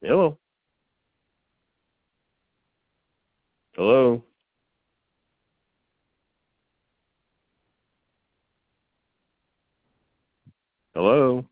Hello? Hello? Hello?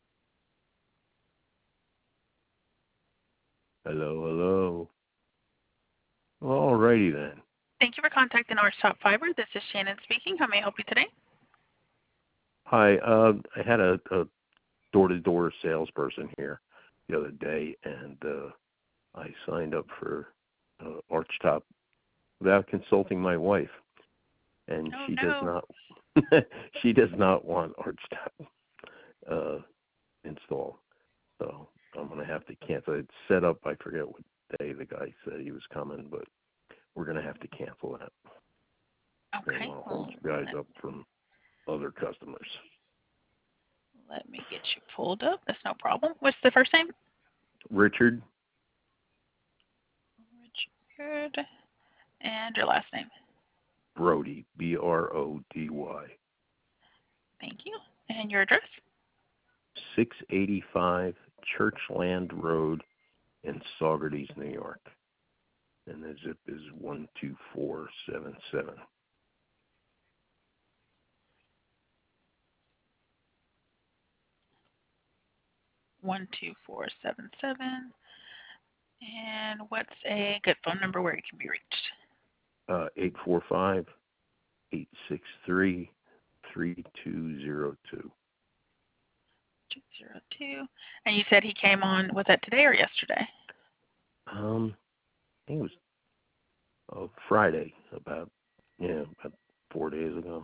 Hello, hello. All righty then. Thank you for contacting Orange Top Fiber. This is Shannon speaking. How may I help you today? Hi, I had a door-to-door salesperson here the other day, and I signed up for Archtop without consulting my wife, and Oh, she does no. not she does not want Archtop installed. So I'm gonna have to cancel. It's set up. I forget what day the guy said he was coming, but we're gonna have to cancel that. They don't Okay. want to hold you guys up from other customers. Let me get you pulled up. That's no problem. What's the first name? Richard Richard. And your last name. Brody, Brody, Thank you. And your address? 685 Churchland Road in Saugerties, New York. And the zip is 12477. One two four seven seven. And what's a good phone number where it can be reached? 845 863 3202. 202. And you said he came on, was that today or yesterday? I think it was Friday, about 4 days ago.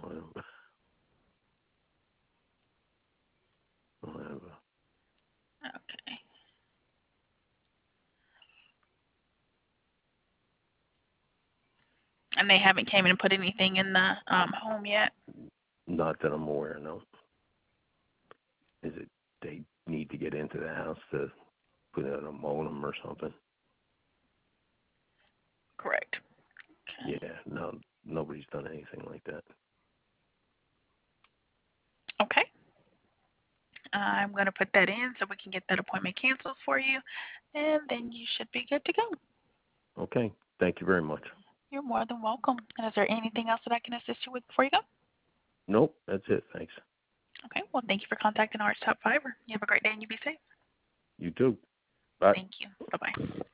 I don't have Okay. And they haven't came in and put anything in the home yet? not that I'm aware, no. Is it they need to get into the house to put in a modem or something? Correct. Okay. Yeah, no, nobody's done anything like that. Okay. I'm going to put that in so we can get that appointment canceled for you, and then you should be good to go. Okay, thank you very much. You're more than welcome. And is there anything else that I can assist you with before you go? Nope, that's it. Thanks. Okay. Well, thank you for contacting Arch Top Fiber. You have a great day and you be safe. You too. Bye. Thank you. Bye-bye.